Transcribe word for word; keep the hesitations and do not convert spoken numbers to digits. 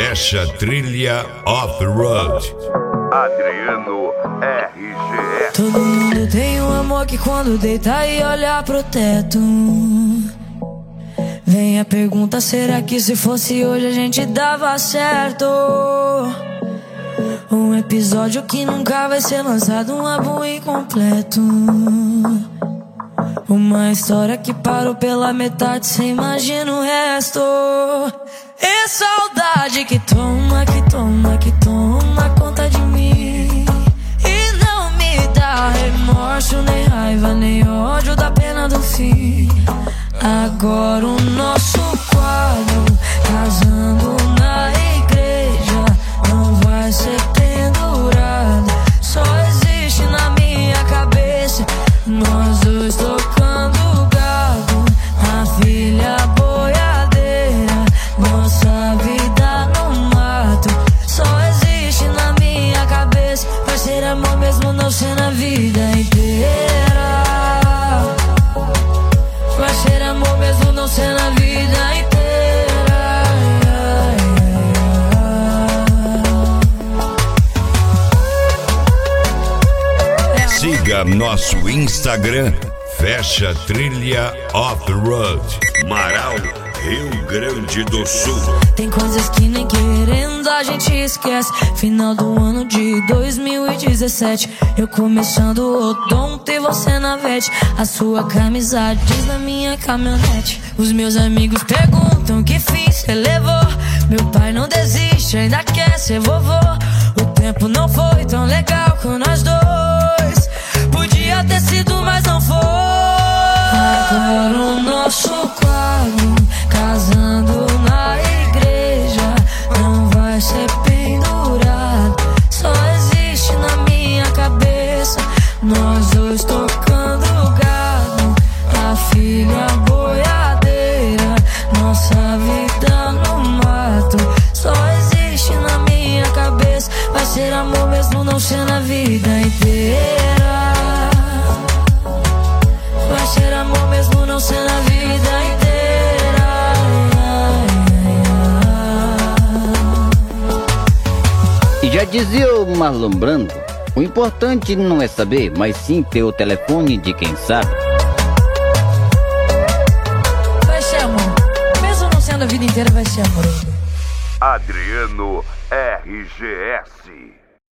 Fecha trilha off-road. Adriano R G S. Todo mundo tem um amor que quando deita e olha pro teto. Vem a pergunta, será que se fosse hoje a gente dava certo? Um episódio que nunca vai ser lançado, um álbum incompleto. Uma história que parou pela metade, cê imagina o resto. E saudade que toma, que toma, que toma conta de mim. E não me dá remorso, nem raiva, nem ódio da pena do fim. Agora o nosso quadro, casando na igreja, não vai ser pendurado. Só existe na minha cabeça, nós dois tocando gado, a filha boiadeira, nossa vida no mato. Só existe na minha cabeça, vai ser amor mesmo não ser na vida inteira. Vai ser amor mesmo não ser na vida inteira. Siga nosso Instagram, Fecha Trilha Off-Road, Marau, Rio Grande do Sul. Tem coisas que nem querendo a gente esquece. Final do ano de dois mil e dezessete, eu começando o odonto e você na vete. A sua camisa diz na minha caminhonete. Os meus amigos perguntam que fim cê levou. Meu pai não desiste, ainda quer ser vovô. O tempo não foi tão legal com nós dois. Podia ter sido, mas não foi. Agora o nosso quadro, casando na igreja, não vai ser pendurado. Só existe na minha cabeça, nós dois tocando gado, a filha boiadeira, nossa vida no mato. Só existe na minha cabeça, vai ser amor mesmo não ser na vida inteira. Vai ser amor mesmo não ser na vida inteira. E já dizia o Marlon Brando, o importante não é saber, mas sim ter o telefone de quem sabe. Vai ser amor, mesmo não sendo a vida inteira, vai ser amor. Adriano R G S.